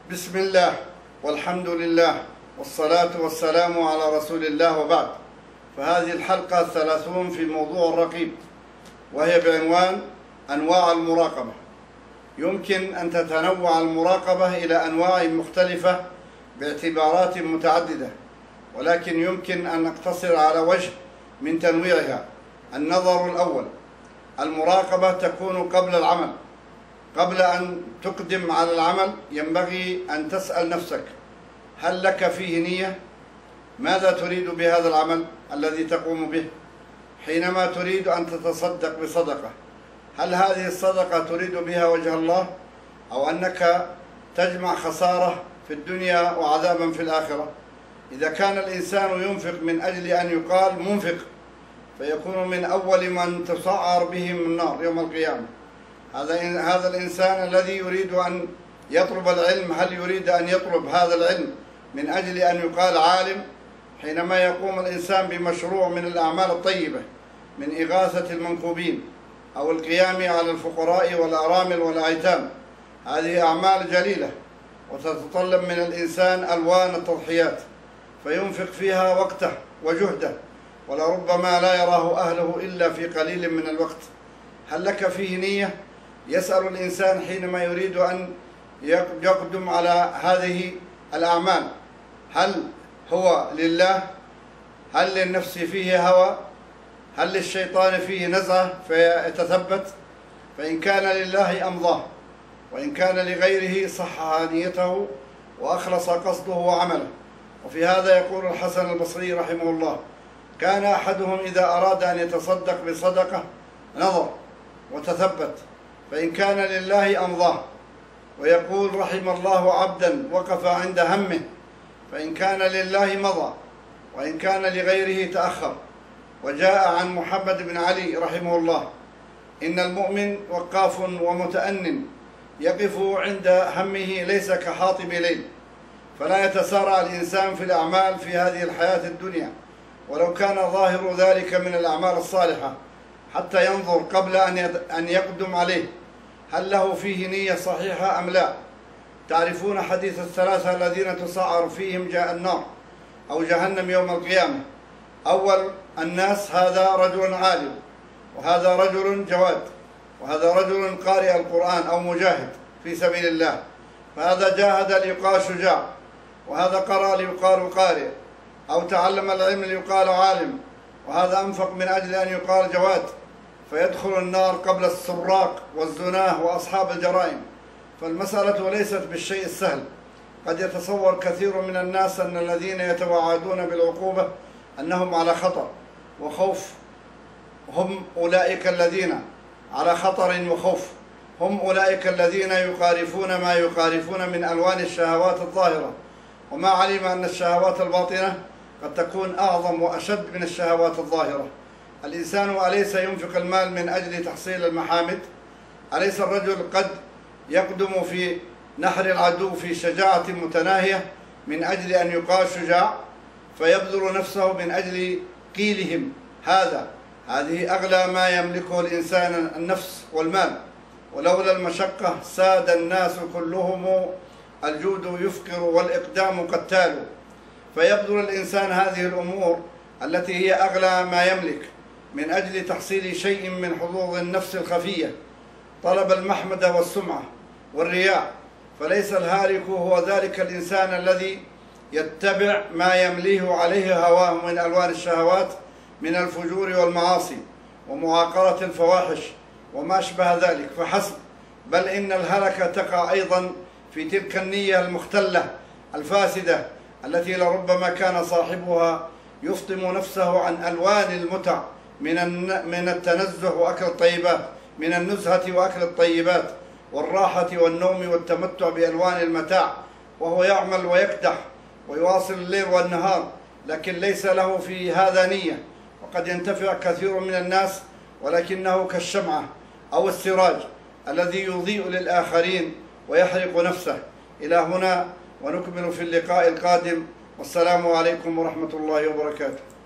بسم الله والحمد لله والصلاة والسلام على رسول الله، وبعد. فهذه الحلقة 30 في موضوع الرقيب، وهي بعنوان أنواع المراقبة. يمكن أن تتنوع المراقبة إلى أنواع مختلفة باعتبارات متعددة، ولكن يمكن أن نقتصر على وجه من تنويعها. النظر الأول: المراقبة تكون قبل العمل. قبل أن تقدم على العمل ينبغي أن تسأل نفسك: هل لك فيه نية؟ ماذا تريد بهذا العمل الذي تقوم به؟ حينما تريد أن تتصدق بصدقة، هل هذه الصدقة تريد بها وجه الله، أو أنك تجمع خسارة في الدنيا وعذابا في الآخرة؟ إذا كان الإنسان ينفق من أجل أن يقال منفق، فيكون من أول من تسعر بهم النار يوم القيامة. هذا الإنسان الذي يريد أن يطلب العلم، هل يريد أن يطلب هذا العلم من أجل أن يقال عالم؟ حينما يقوم الإنسان بمشروع من الأعمال الطيبة، من إغاثة المنكوبين أو القيام على الفقراء والأرامل والأيتام، هذه أعمال جليلة وتتطلب من الإنسان ألوان التضحيات، فينفق فيها وقته وجهده، ولربما لا يراه أهله إلا في قليل من الوقت. هل لك فيه نية؟ يسأل الإنسان حينما يريد أن يقدم على هذه الأعمال: هل هو لله؟ هل للنفس فيه هوى؟ هل للشيطان فيه نزعة فيتثبت؟ فإن كان لله أمضاه، وإن كان لغيره صحح نيته وأخلص قصده وعمله. وفي هذا يقول الحسن البصري رحمه الله: كان أحدهم إذا أراد أن يتصدق بصدقة نظر وتثبت، فإن كان لله أمضاه. ويقول: رحم الله عبدا وقف عند همه، فإن كان لله مضى، وإن كان لغيره تأخر. وجاء عن محمد بن علي رحمه الله: إن المؤمن وقاف ومتأن، يقف عند همه ليس كحاطب ليل. فلا يتسارع الإنسان في الأعمال في هذه الحياة الدنيا، ولو كان ظاهر ذلك من الأعمال الصالحة، حتى ينظر قبل أن يقدم عليه هل له فيه نية صحيحة أم لا. تعرفون حديث الثلاثة الذين تسعر فيهم جاء النار أو جهنم يوم القيامة. أول الناس هذا رجل عالم، وهذا رجل جواد، وهذا رجل قارئ القرآن أو مجاهد في سبيل الله، فهذا جاهد ليقال شجاع، وهذا قرأ ليقال قارئ، أو تعلم العلم ليقال عالم، وهذا أنفق من أجل أن يقال جواد، فيدخل النار قبل السراق والزناه وأصحاب الجرائم. فالمسألة ليست بالشيء السهل. قد يتصور كثير من الناس أن الذين يتوعدون بالعقوبة أنهم على خطر وخوف، هم أولئك الذين على خطر وخوف، هم أولئك الذين يقارفون ما يقارفون من ألوان الشهوات الظاهرة، وما علم أن الشهوات الباطنة قد تكون أعظم وأشد من الشهوات الظاهرة. الإنسان أليس ينفق المال من أجل تحصيل المحامد؟ أليس الرجل قد يقدم في نحر العدو في شجاعة متناهية من أجل أن يقال شجاع، فيبذل نفسه من أجل قيلهم هذه أغلى ما يملكه الإنسان، النفس والمال. ولولا المشقة ساد الناس كلهم، الجود يفقر والإقدام قتال. فيبذل الإنسان هذه الأمور التي هي أغلى ما يملك من أجل تحصيل شيء من حظوظ النفس الخفية، طلب المحمد والسمعة والرياء. فليس الهالك هو ذلك الإنسان الذي يتبع ما يمليه عليه هواه من ألوان الشهوات من الفجور والمعاصي ومعاقرة الفواحش وما أشبه ذلك فحسب، بل إن الهلكة تقع أيضا في تلك النية المختلة الفاسدة التي لربما كان صاحبها يفطم نفسه عن ألوان المتع من التنزه وأكل الطيبات، من النزهة وأكل الطيبات والراحة والنوم والتمتع بألوان المتاع، وهو يعمل ويكدح ويواصل الليل والنهار، لكن ليس له في هذا نية. وقد ينتفع كثير من الناس، ولكنه كالشمعة أو السراج الذي يضيء للآخرين ويحرق نفسه. إلى هنا، ونكمل في اللقاء القادم، والسلام عليكم ورحمة الله وبركاته.